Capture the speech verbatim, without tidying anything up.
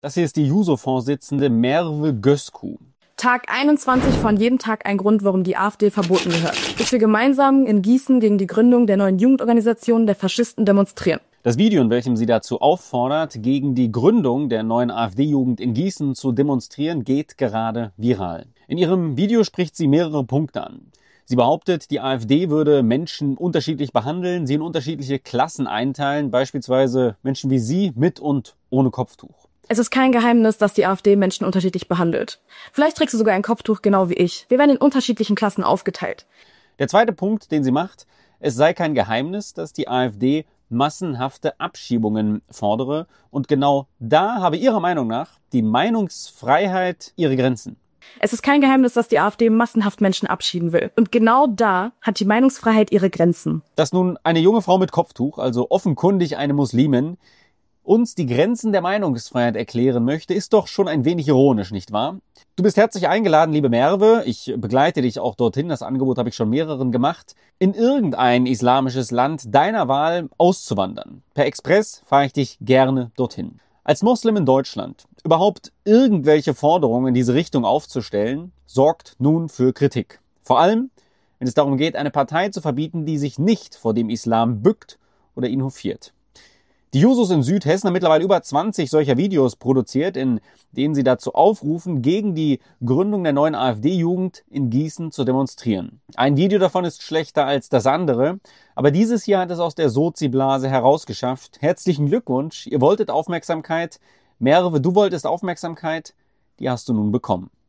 Das hier ist die Juso-Vorsitzende Merve Gözku. Tag einundzwanzig von Jeden Tag ein Grund, warum die AfD verboten gehört. Bis wir gemeinsam in Gießen gegen die Gründung der neuen Jugendorganisation der Faschisten demonstrieren. Das Video, in welchem sie dazu auffordert, gegen die Gründung der neuen AfD-Jugend in Gießen zu demonstrieren, geht gerade viral. In ihrem Video spricht sie mehrere Punkte an. Sie behauptet, die AfD würde Menschen unterschiedlich behandeln, sie in unterschiedliche Klassen einteilen, beispielsweise Menschen wie sie mit und ohne Kopftuch. Es ist kein Geheimnis, dass die AfD Menschen unterschiedlich behandelt. Vielleicht trägst du sogar ein Kopftuch, genau wie ich. Wir werden in unterschiedlichen Klassen aufgeteilt. Der zweite Punkt, den sie macht, es sei kein Geheimnis, dass die AfD massenhafte Abschiebungen fordere. Und genau da habe ihrer Meinung nach die Meinungsfreiheit ihre Grenzen. Es ist kein Geheimnis, dass die AfD massenhaft Menschen abschieben will. Und genau da hat die Meinungsfreiheit ihre Grenzen. Dass nun eine junge Frau mit Kopftuch, also offenkundig eine Muslimin, uns die Grenzen der Meinungsfreiheit erklären möchte, ist doch schon ein wenig ironisch, nicht wahr? Du bist herzlich eingeladen, liebe Merve. Ich begleite dich auch dorthin. Das Angebot habe ich schon mehreren gemacht, in irgendein islamisches Land deiner Wahl auszuwandern. Per Express fahre ich dich gerne dorthin. Als Moslem in Deutschland überhaupt irgendwelche Forderungen in diese Richtung aufzustellen, sorgt nun für Kritik. Vor allem, wenn es darum geht, eine Partei zu verbieten, die sich nicht vor dem Islam bückt oder ihn hofiert. Die Jusos in Südhessen haben mittlerweile über zwanzig solcher Videos produziert, in denen sie dazu aufrufen, gegen die Gründung der neuen AfD-Jugend in Gießen zu demonstrieren. Ein Video davon ist schlechter als das andere, aber dieses hier hat es aus der Sozi-Blase herausgeschafft. Herzlichen Glückwunsch, ihr wolltet Aufmerksamkeit. Merve, du wolltest Aufmerksamkeit, die hast du nun bekommen.